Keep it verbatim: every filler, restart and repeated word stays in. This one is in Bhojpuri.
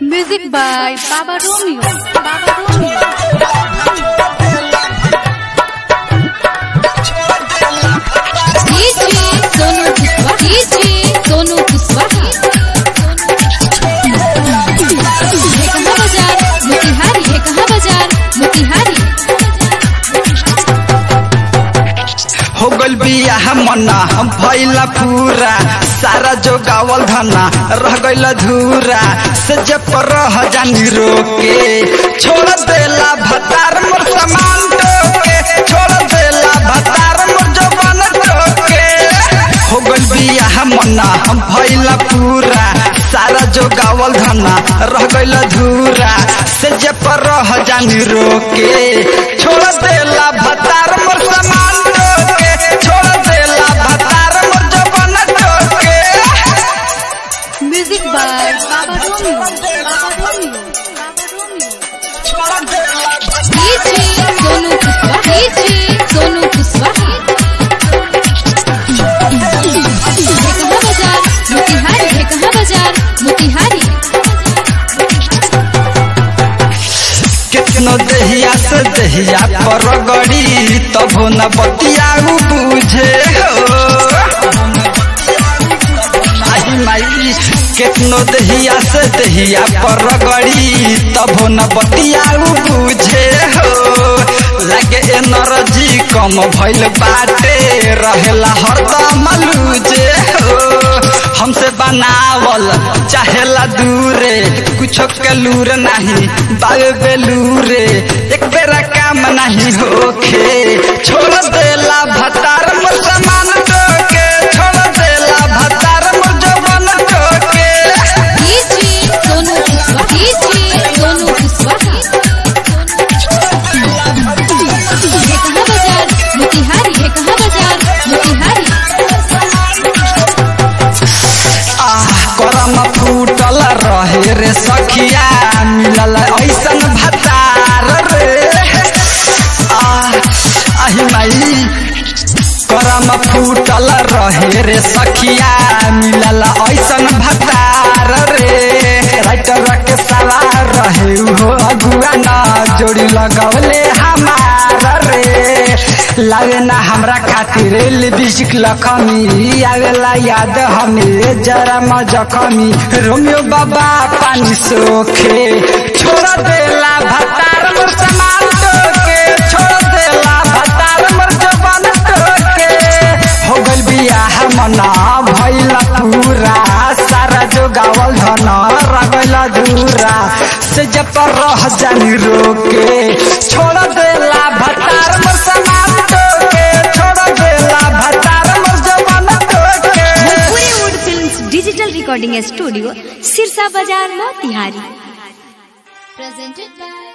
Music by Baba Romeo. Baba Romeo. D J Sonu Kuswaha. D J Sonu Kuswaha. है कहाँ बाजार मोतिहारी, है कहाँ बाजार मोतिहारी। हो गल बियाह मना हम भइला पूरा सारा जो गावल धना रह गइल धूरा से जब पर रह जानी रोके छोड़ देला भतार मोर सामान टोके छोड़ देला भतार मोर जवान टोके। हो गल बियाह मना हम भइला पूरा सारा जो गावल धना रह गइल धूरा से जब पर रह जानी रोके छोड़ देला भतार मोर सामान टोके छोड़ देला भतार मोर जवान टोके। Music by Baba Romeo. Baba Romeo. Baba Romeo. D J Sonu Kuswaha. D J Sonu Kuswaha. है कहाँ बाजार मोतिहारी, है कहाँ बाजार मोतिहारी। कितनो दहिया से दहिया पर गड़ी तब न बतियाऊ बुझे हो आई माई कितनो दहिया से दहिया पर गड़ी तब न बतियाऊ बुझे हो लगे एनर्जी कम भइल बाटे रहेला हरदम लूजे हो हमसे बनावल चाहेला दूरे कुछो के लूर नहीं बावे बेलूरे एक बेरा काम नहीं होखे छोड़ देला भतार मोर सामान टोके छोड़ देला भतार मोर जवान टोके। D J Sonu Kuswaha. D J Sonu Kuswaha. है कहाँ बाजार मोतिहारी, है कहाँ बाजार मोतिहारी। करम फूटल रहे रे सखिया मिलल ऐसन भतार रे आही माई करम फूटल रहे रे सखिया मिलल ऐसन भतार रे राइटर के सवार रहे हो अगुआ न जोड़ी लगौले हमार रे लागे ना हमरा खातिर लिपस्टिक लखमी आवेला याद हमें जरा मजखमी रोमियो बाबा पानी सोखे छोड़ देला भतार मोर सामान टोके छोड़ देला भतार मोर जवान टोके। हो गइल बियाह मना भइला पूरा सारा जो गावल धना रगइला धूरा से जब पर रह जानी रोके छोड़ देला भतार मोर सामान टोके छोड़ देला भतार मोर जवान टोके। पूरे wood films digital recording studio Sirsa बाजार मोतिहारी। Presented by